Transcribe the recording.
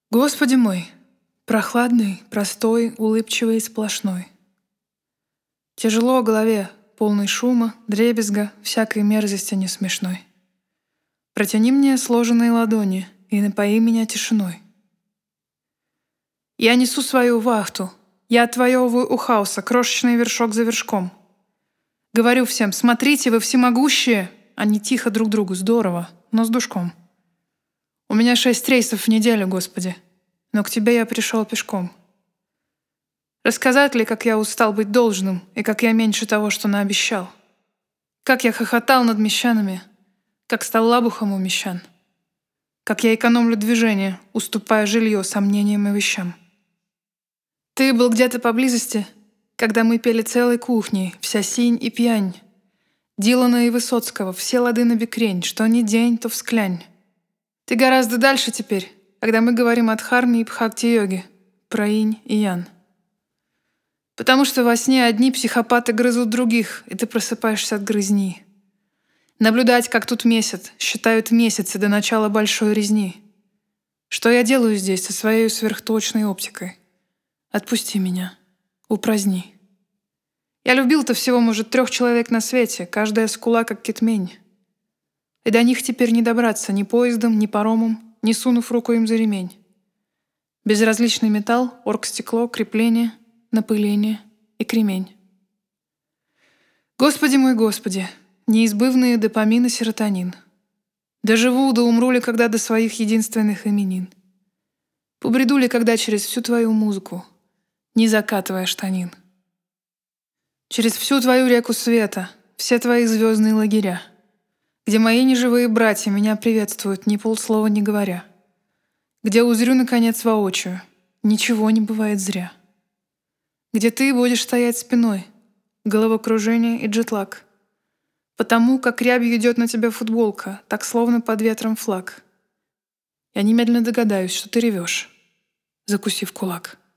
Господи мой, прохладный, простой, улыбчивый и сплошной. Тяжело голове, полный шума, дребезга, всякой мерзости несмешной. Протяни мне сложенные ладони и напои меня тишиной. Я несу свою вахту, я отвоевываю у хаоса крошечный вершок за вершком. Говорю всем: смотрите, вы всемогущие. Они тихо друг другу: здорово, но с душком. У меня 6 рейсов в неделю, Господи, но к Тебе я пришел пешком. Рассказать ли, как я устал быть должным, и как я меньше того, что наобещал? Как я хохотал над мещанами, как стал лабухом у мещан? Как я экономлю движение, уступая жилье сомнениям и вещам? Ты был где-то поблизости, когда мы пели целой кухней, вся синь и пьянь. Дилана и Высоцкого, все лады на бекрень, что ни день, то всклянь. Ты гораздо дальше теперь, когда мы говорим о Дхарме и Бхакти-йоге, про инь и ян. Потому что во сне одни психопаты грызут других, и ты просыпаешься от грызни. Наблюдать, как тут месяц, считают месяцы до начала большой резни. Что я делаю здесь со своей сверхточной оптикой? Отпусти меня, упраздни. Я любил-то всего, может, 3 человек на свете, каждая скула, как китмень. И до них теперь не добраться ни поездом, ни паромом, не сунув руку им за ремень. Безразличный металл, оргстекло, крепление, напыление и кремень. Господи мой, Господи, неизбывные допамин и серотонин. Доживу, да умру ли когда до своих единственных именин? Побреду ли когда через всю Твою музыку, не закатывая штанин? Через всю Твою реку света, все Твои звездные лагеря, где мои неживые братья меня приветствуют, ни полслова не говоря, где узрю, наконец, воочию, ничего не бывает зря, где Ты будешь стоять спиной, головокружение и джетлаг, потому как рябью идет на тебя футболка, так словно под ветром флаг. Я немедленно догадаюсь, что ты ревешь, закусив кулак.